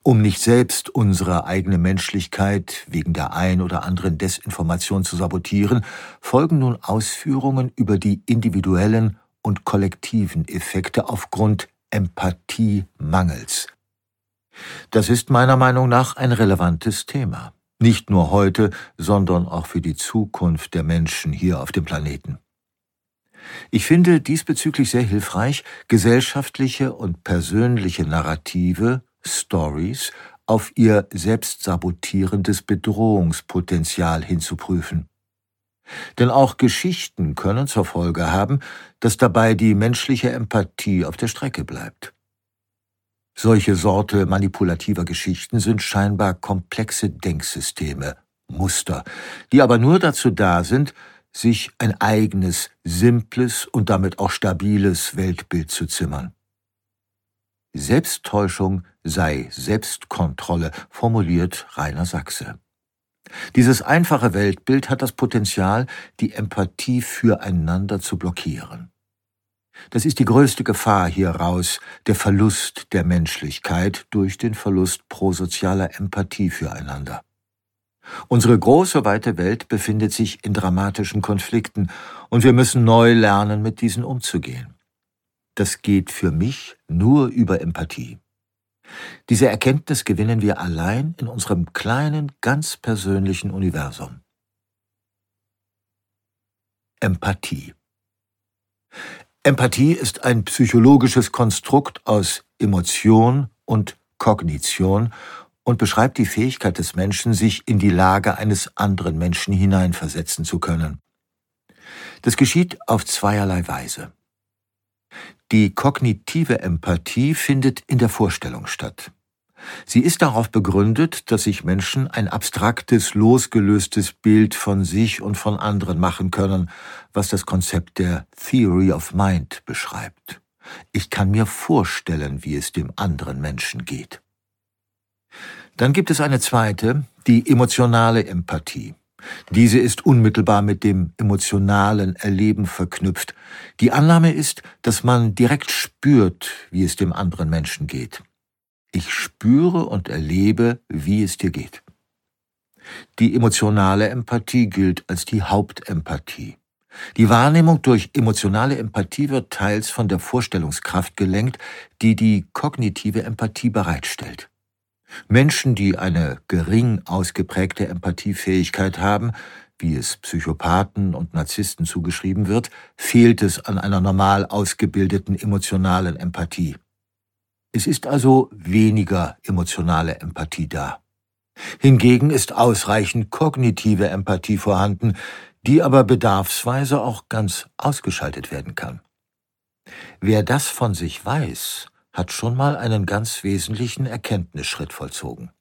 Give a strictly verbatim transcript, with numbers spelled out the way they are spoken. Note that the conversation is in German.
Um nicht selbst unsere eigene Menschlichkeit wegen der ein oder anderen Desinformation zu sabotieren, folgen nun Ausführungen über die individuellen und kollektiven Effekte aufgrund Empathiemangels. Das ist meiner Meinung nach ein relevantes Thema. Nicht nur heute, sondern auch für die Zukunft der Menschen hier auf dem Planeten. Ich finde diesbezüglich sehr hilfreich, gesellschaftliche und persönliche Narrative, Stories, auf ihr selbstsabotierendes Bedrohungspotenzial hinzuprüfen. Denn auch Geschichten können zur Folge haben, dass dabei die menschliche Empathie auf der Strecke bleibt. Solche Sorte manipulativer Geschichten sind scheinbar komplexe Denksysteme, Muster, die aber nur dazu da sind, sich ein eigenes, simples und damit auch stabiles Weltbild zu zimmern. Selbsttäuschung sei Selbstkontrolle, formuliert Rainer Sachse. Dieses einfache Weltbild hat das Potenzial, die Empathie füreinander zu blockieren. Das ist die größte Gefahr hieraus, der Verlust der Menschlichkeit durch den Verlust prosozialer Empathie füreinander. Unsere große, weite Welt befindet sich in dramatischen Konflikten und wir müssen neu lernen, mit diesen umzugehen. Das geht für mich nur über Empathie. Diese Erkenntnis gewinnen wir allein in unserem kleinen, ganz persönlichen Universum. Empathie. Empathie ist ein psychologisches Konstrukt aus Emotion und Kognition und beschreibt die Fähigkeit des Menschen, sich in die Lage eines anderen Menschen hineinversetzen zu können. Das geschieht auf zweierlei Weise. Die kognitive Empathie findet in der Vorstellung statt. Sie ist darauf begründet, dass sich Menschen ein abstraktes, losgelöstes Bild von sich und von anderen machen können, was das Konzept der Theory of Mind beschreibt. Ich kann mir vorstellen, wie es dem anderen Menschen geht. Dann gibt es eine zweite, die emotionale Empathie. Diese ist unmittelbar mit dem emotionalen Erleben verknüpft. Die Annahme ist, dass man direkt spürt, wie es dem anderen Menschen geht. Ich spüre und erlebe, wie es dir geht. Die emotionale Empathie gilt als die Hauptempathie. Die Wahrnehmung durch emotionale Empathie wird teils von der Vorstellungskraft gelenkt, die die kognitive Empathie bereitstellt. Menschen, die eine gering ausgeprägte Empathiefähigkeit haben, wie es Psychopathen und Narzissten zugeschrieben wird, fehlt es an einer normal ausgebildeten emotionalen Empathie. Es ist also weniger emotionale Empathie da. Hingegen ist ausreichend kognitive Empathie vorhanden, die aber bedarfsweise auch ganz ausgeschaltet werden kann. Wer das von sich weiß, hat schon mal einen ganz wesentlichen Erkenntnisschritt vollzogen.